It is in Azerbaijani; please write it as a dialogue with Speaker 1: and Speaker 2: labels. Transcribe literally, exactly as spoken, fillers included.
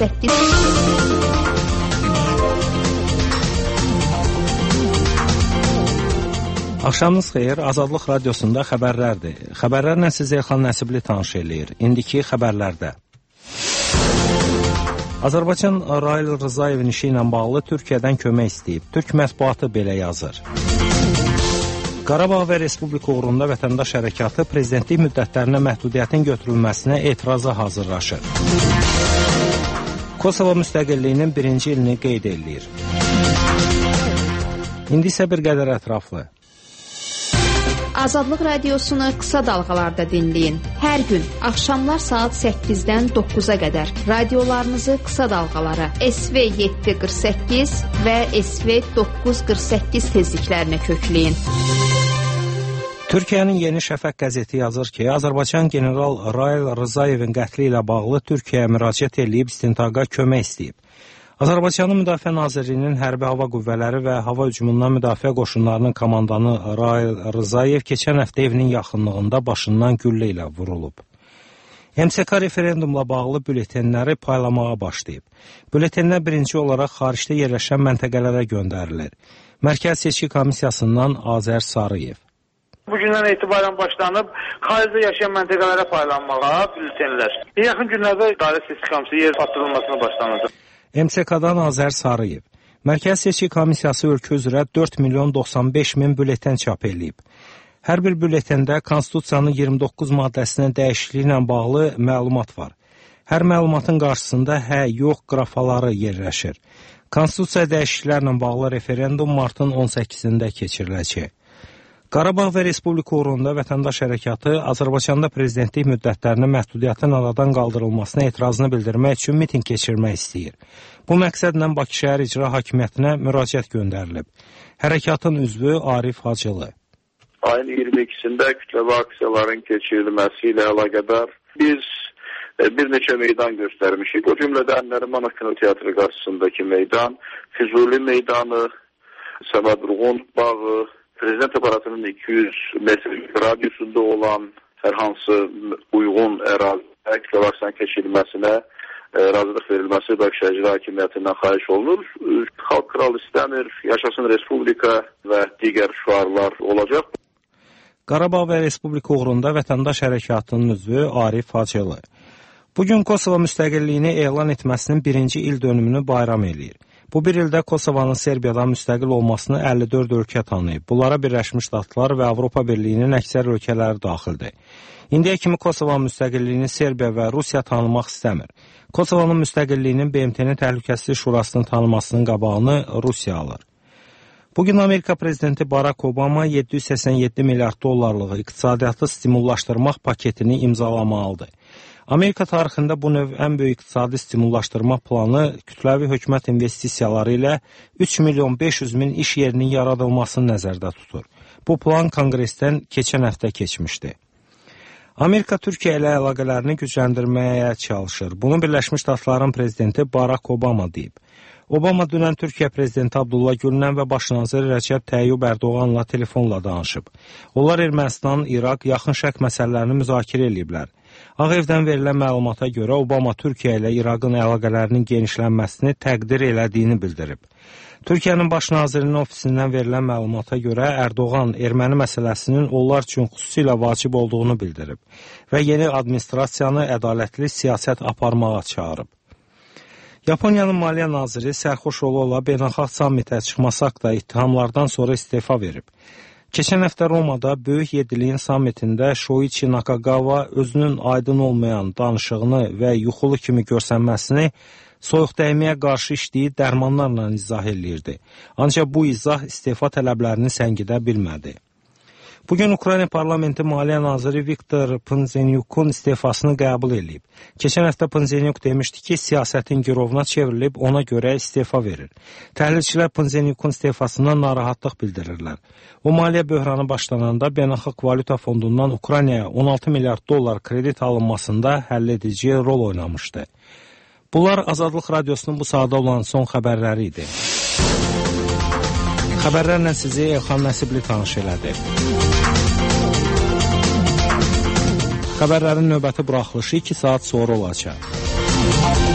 Speaker 1: səkkiz.
Speaker 2: Axşamınız xeyir, Azadlıq Radiosunda xəbərlərdir. Xəbərlərlə sizi Elxan Nəsibli tanış eləyir. İndiki xəbərlərdə. Azərbaycan Rail Rızayevin işi ilə bağlı Türkiyədən kömək istəyib. Türk mətbuatı belə yazır. Qarabağ və Respublika uğrunda vətəndaş hərəkatı prezidentlik müddətlərinə məhdudiyyətin götürülməsinə etiraza hazırlaşır. Kosovo müstəqilliyinin birinci ilini qeyd eləyir. İndi isə bir qədər ətraflı.
Speaker 1: Azadlıq Radiosunu qısa dalğalarda dinləyin. Hər gün axşamlar saat səkkizdən doqquza qədər radiolarınızı qısa dalğalara S V yeddi qırx səkkiz və S V doqquz qırx səkkiz tezliklərinə kökləyin.
Speaker 2: Türkiyənin Yeni Şəfəq qəzeti yazır ki, Azərbaycan general Rail Rızayevin qətli ilə bağlı Türkiyəyə müraciət edib istintaqa kömək istəyib. Azərbaycanın Müdafiə Nazirliyinin Hərbi Hava Qüvvələri və Hava Hücumundan Müdafiə Qoşunlarının komandanı Rail Rızayev keçən həftə evinin yaxınlığında başından güllə ilə vurulub. M S K referendumla bağlı bülletenləri paylamağa başlayıb. Bülletenlər birinci olaraq xaricdə yerləşən məntəqələrə göndərilir. Mərkəz Seçki Komissiyasından Azər Sarıyev.
Speaker 3: Bugündən etibarən başlanıb xaricdə yaşayan məntəqələrə paylanmağa bülletenlər. Yaxın günlərdə İdarə Seçki Komissiyası yer çatdırılmasına başlanacaq.
Speaker 2: M S K-dan Azər Sarıyev. Mərkəz Seçki Komissiyası ölkə üzrə dörd milyon doxsan beş min bülleten çap edib. Hər bir bülletəndə Konstitusiyanın iyirmi doqquz maddəsinə dəyişikliyi ilə bağlı məlumat var. Hər məlumatın qarşısında hə, yox qrafaları yerləşir. Konstitusiya dəyişikliklərlə bağlı referendum martın on səkkizində keçiriləcək. Qarabağ və Respublika uğrunda vətəndaş hərəkatı Azərbaycanda prezidentlik müddətlərinin məhdudiyyətin aradan qaldırılmasına etirazını bildirmək üçün miting keçirmək istəyir. Bu məqsədlə Bakı şəhər icra hakimiyyətinə müraciət göndərilib. Hərəkatın üzvü Arif Hacılı.
Speaker 4: Ayın iyirmi ikisində kütləvi aksiyaların keçirilməsi ilə əlaqədar biz bir neçə meydan göstərmişik. O cümlədən Nərimanov kinoteatrı qarşısındakı meydan, Füzuli meydanı, Səməd Vurğun bağı, Prezident aparatının iki yüz metr radiusunda olan hər hansı uyğun ərazidə kütləvi aksiyanın keçirilməsinə e, razılıq verilməsi Bakı şəhər icra hakimiyyətindən xahiş olunur. Xalq kral istəmir, yaşasın Respublika və digər şüarlar olacaq.
Speaker 2: Qarabağ və Respublika uğrunda vətəndaş hərəkatının üzvü Arif Hacılı. Bugün Kosovo müstəqilliyini elan etməsinin birinci il dönümünü bayram eləyir. Bu bir ildə Kosovanın Serbiyadan müstəqil olmasını əlli dörd ölkə tanıyıb. Bunlara Birləşmiş Ştatlar və Avropa Birliyinin əksər ölkələri daxildir. İndiyə kimi Kosovanın müstəqilliyini Serbiya və Rusiya tanımaq istəmir. Kosovanın müstəqilliyinin B M T-nin Təhlükəsizlik Şurasının tanımasının qabağını Rusiya alır. Bugün Amerika prezidenti Barack Obama yeddi yüz səksən yeddi milyard dollarlıq iqtisadiyyatı stimullaşdırmaq paketini imzalamalıdır. Amerika tarixində bu növ ən böyük iqtisadi stimullaşdırma planı kütləvi hökumət investisiyaları ilə üç milyon beş yüz min iş yerinin yaradılmasını nəzərdə tutur. Bu plan Konqresdən keçən həftə keçmişdi. Amerika Türkiyə ilə əlaqələrini gücləndirməyə çalışır. Bunu Birləşmiş Ştatların prezidenti Barack Obama deyib. Obama dünən Türkiyə prezidenti Abdullah Güllə və baş nazir Rəcəb Təyyib Ərdoğanla telefonla danışıb. Onlar Ermənistan, İraq, Yaxın Şərq məsələlərini müzakirə ediblər. Ağ Evdən verilən məlumata görə Obama Türkiyə ilə İraqın əlaqələrinin genişlənməsini təqdir elədiyini bildirib. Türkiyənin baş nazirinin ofisindən verilən məlumata görə Ərdoğan erməni məsələsinin onlar üçün xüsusilə vacib olduğunu bildirib və yeni administrasiyanı ədalətli siyasət aparmağa çağırıb. Yaponiyanın Maliyyə naziri sərxoş ola-ola beynəlxalq sammitə çıxması haqda ittihamlardan sonra istefa verib. Keçən həftə Romada Böyük Yediliyin sammitində Shoichi Nakagawa özünün aydın olmayan danışığını və yuxulu kimi görsənməsini soyuq dəyməyə qarşı içdiyi dərmanlarla izah eləyirdi. Ancaq bu izah istefa tələblərini səngidə bilmədi. Bugün Ukrayna parlamenti Maliyyə naziri Viktor Pınzenyukun istefasını qəbul edib. Keçən həftə Pınzenyuk demişdi ki, siyasətin girovuna çevrilib, ona görə istefa verir. Təhlilçilər Pınzenyukun istefasından narahatlıq bildirirlər. O, maliyyə böhranı başlananda Beynəlxalq Valyuta Fondundan Ukraynaya on altı milyard dollar kredit alınmasında həlledici rol oynamışdı. Bunlar Azadlıq Radiosunun bu saata olan son xəbərləri idi. Xəbərlərlə sizi Elxan Nəsibli tanış elədi. Xəbərlərin növbəti buraxılışı iki saat sonra olacaq.